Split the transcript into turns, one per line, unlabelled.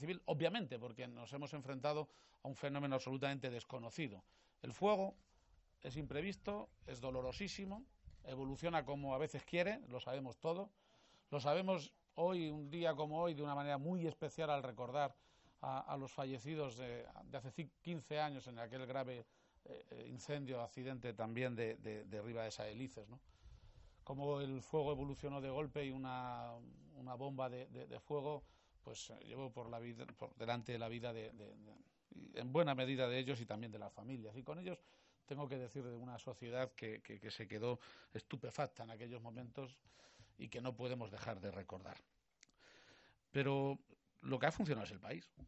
civil, obviamente, porque nos hemos enfrentado a un fenómeno absolutamente desconocido. El fuego es imprevisto, es dolorosísimo, evoluciona como a veces quiere, lo sabemos todo, lo sabemos hoy, un día como hoy, de una manera muy especial al recordar a los fallecidos de hace 15 años en aquel grave incendio, accidente también de Riva de Saelices, ¿no? Como el fuego evolucionó de golpe y una bomba de fuego pues llevó por delante la vida en buena medida de ellos y también de las familias. Y con ellos tengo que decir de una sociedad que se quedó estupefacta en aquellos momentos y que no podemos dejar de recordar. Pero lo que ha funcionado es el país.